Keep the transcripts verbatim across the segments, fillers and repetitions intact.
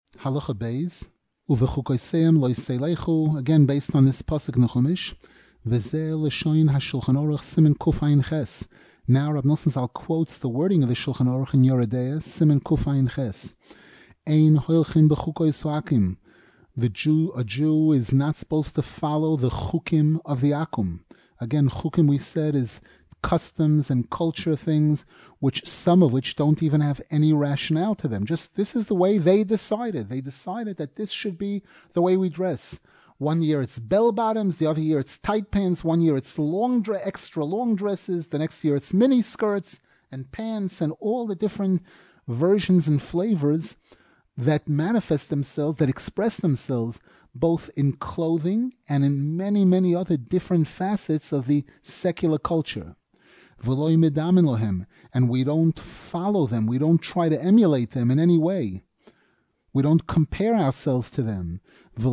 Halacha Beis, Uvechukoseim loiseilechu, again based on this pasuk in the Chumash, V'zeh l'shoin ha'Shulchan Aruch Siman Kuf Ayin Ches. Now Rab Nosson Zal quotes the wording of the Shulchan Aruch in Yoreh De'ah, Siman Kuf Ayin Ches. Ein hoilchin b'chukoi swakim. The Jew, a Jew is not supposed to follow the chukim of the Akum. Again, chukim, we said, is customs and culture things, which some of which don't even have any rationale to them. Just this is the way they decided. They decided that this should be the way we dress. One year it's bell bottoms, the other year it's tight pants, one year it's long, extra long dresses, the next year it's mini skirts and pants and all the different versions and flavors that manifest themselves, that express themselves both in clothing and in many, many other different facets of the secular culture. And we don't follow them, we don't try to emulate them in any way. We don't compare ourselves to them.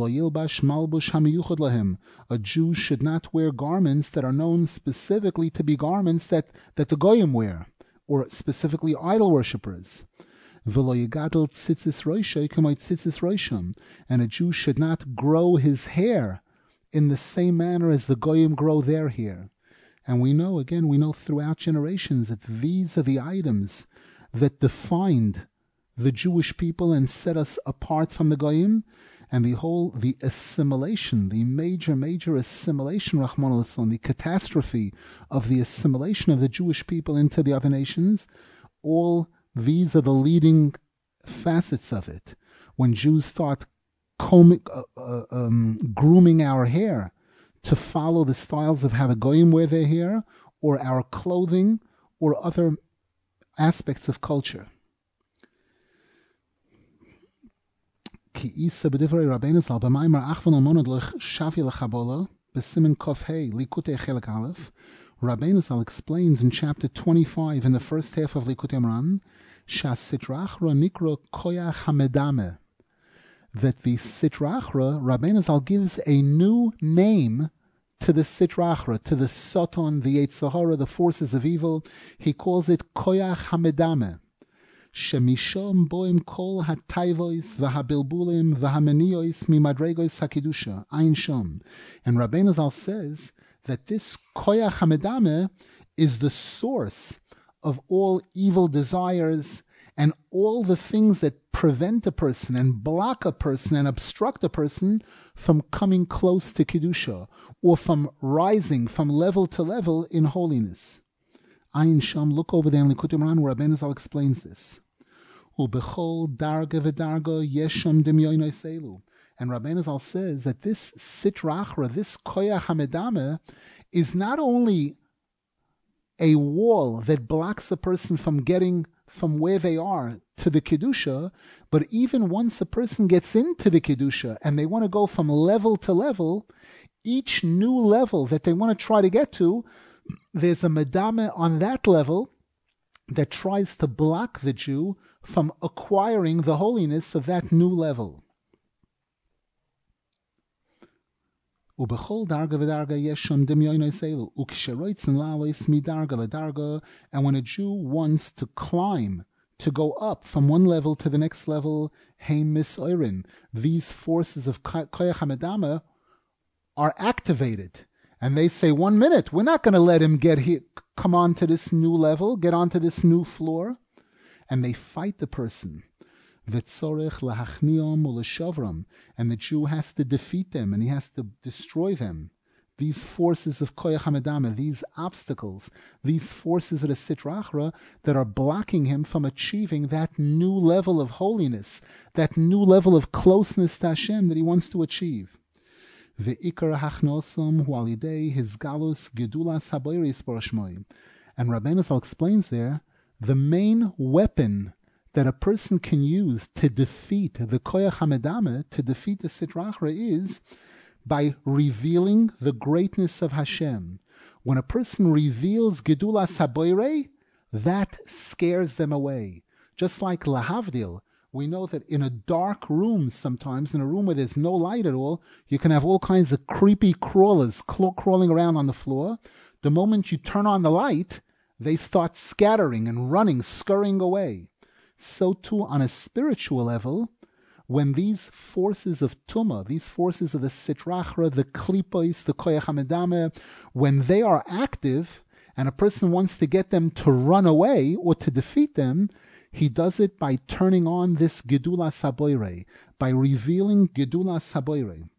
A Jew should not wear garments that are known specifically to be garments that, that the Goyim wear, or specifically idol worshippers. And a Jew should not grow his hair in the same manner as the Goyim grow their hair. And we know, again, we know throughout generations that these are the items that defined the Jewish people and set us apart from the Goyim, and the whole, the assimilation, the major, major assimilation, Rahman al-Islam, the catastrophe of the assimilation of the Jewish people into the other nations, all these are the leading facets of it. When Jews start combing, uh, uh, um, grooming our hair to follow the styles of how the Goyim wear their hair, or our clothing, or other aspects of culture. Rabbeinu Zal explains in chapter twenty-five in the first half of Likutei Moharan that the Sitra Achra, Rabbeinu Zal gives a new name to the Sitra Achra, to the Satan, the Yetzer Hara, the forces of evil. He calls it Koyach Hamedame. Shemishom boim kol hatayvois v'habilbulim v'hamenios mimadregos hakidusha ayin shom. And Rabbeinu Zal says that this koyach hamedame is the source of all evil desires and all the things that prevent a person and block a person and obstruct a person from coming close to kedusha, or from rising from level to level in holiness. Ayin Sham, look over there in Likutei Moharan where Rabbeinu Zal explains this. Ubechol darga v'darga yesham demyoinoi seilu. And Rabbeinu Zal says that this Sitra Achra, this Koyach HaMedame, is not only a wall that blocks a person from getting from where they are to the Kedusha, but even once a person gets into the Kedusha and they want to go from level to level, each new level that they want to try to get to, there's a Medame on that level that tries to block the Jew from acquiring the holiness of that new level. And when a Jew wants to climb, to go up from one level to the next level, these forces of Koyach HaMedame are activated. And they say, one minute, we're not going to let him get here, come on to this new level, get onto this new floor. And they fight the person. And the Jew has to defeat them, and he has to destroy them. These forces of Koyach HaMedame, these obstacles, these forces of the Sitra Achra that are blocking him from achieving that new level of holiness, that new level of closeness to Hashem that he wants to achieve. Ve'ikar hachnosum hu alidei hizgalus gedulas haboiris borashmoi. And Rabbeinu Zal explains there, the main weapon that a person can use to defeat the Koyach HaMedame, to defeat the Sitra Achra, is by revealing the greatness of Hashem. When a person reveals Gedulas Haboirei, that scares them away. Just like Lahavdil, we know that in a dark room sometimes, in a room where there's no light at all, you can have all kinds of creepy crawlers crawling around on the floor. The moment you turn on the light, they start scattering and running, scurrying away. So too, on a spiritual level, when these forces of Tumah, these forces of the Sitra Achra, the Klipos, the Koyach HaMedame, when they are active and a person wants to get them to run away or to defeat them, he does it by turning on this Gedula Saboire, by revealing Gedula Saboire.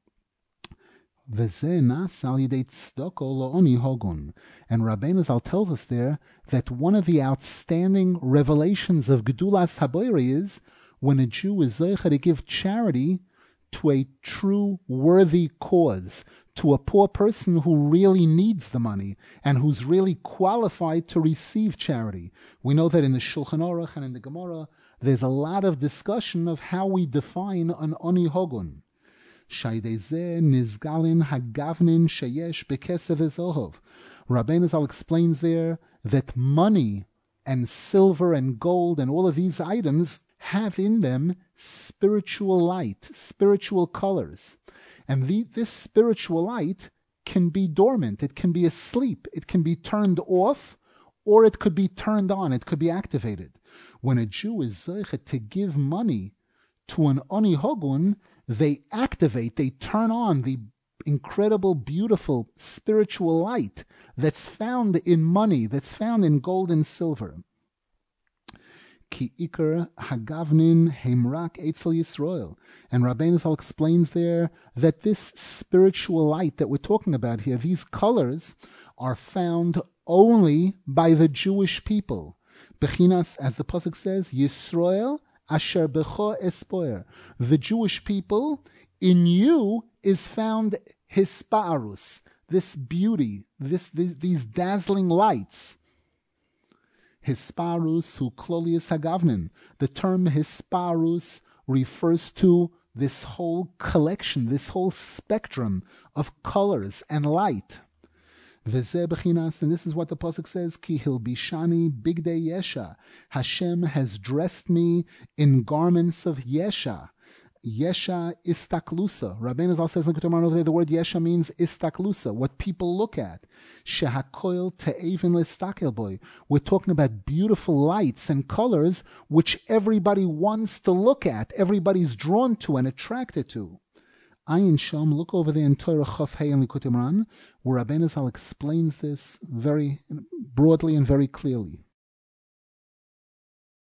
And Rabbeinu Zal tells us there that one of the outstanding revelations of Gedula Saboire is when a Jew is zeicha to give charity to a true worthy cause, to a poor person who really needs the money and who's really qualified to receive charity. We know that in the Shulchan Aruch and in the Gemara, there's a lot of discussion of how we define an Oni Hogun. Nizgalin Hagavnin Sheyesh Bekesev Ezohov. Rabbeinu Zal explains there that money and silver and gold and all of these items have in them spiritual light, spiritual colors. And the, this spiritual light can be dormant, it can be asleep, it can be turned off, or it could be turned on, it could be activated. When a Jew is zeichet to give money to an Oni Hogun, they activate, they turn on the incredible, beautiful spiritual light that's found in money, that's found in gold and silver. Ki Iker Hagavnin Heimrak Eitzel Yisrael. And Rabbeinu Zal explains there that this spiritual light that we're talking about here, these colors, are found only by the Jewish people. Bechinas, as the pasuk says, Yisrael Asher Becho Espoer. The Jewish people, in you is found Hisparus, this beauty, this, this these dazzling lights. Hisparus hu klolius hagavnin. The term Hisparus refers to this whole collection, this whole spectrum of colors and light. V'zeh b'chinas, and this is what the pasuk says: Ki hilbishani bigdei yesha. Hashem has dressed me in garments of yesha. Yesha istaklusa. Rabbeinu Zal says in the Ketubah over there, the word yesha means istaklusa, what people look at. Shehakoil te'evin listakel boy. We're talking about beautiful lights and colors which everybody wants to look at, everybody's drawn to and attracted to. Ayin Sham, look over there in Torah Chaf Hey and Likutei Moharan, where Rabbeinu Zal explains this very broadly and very clearly.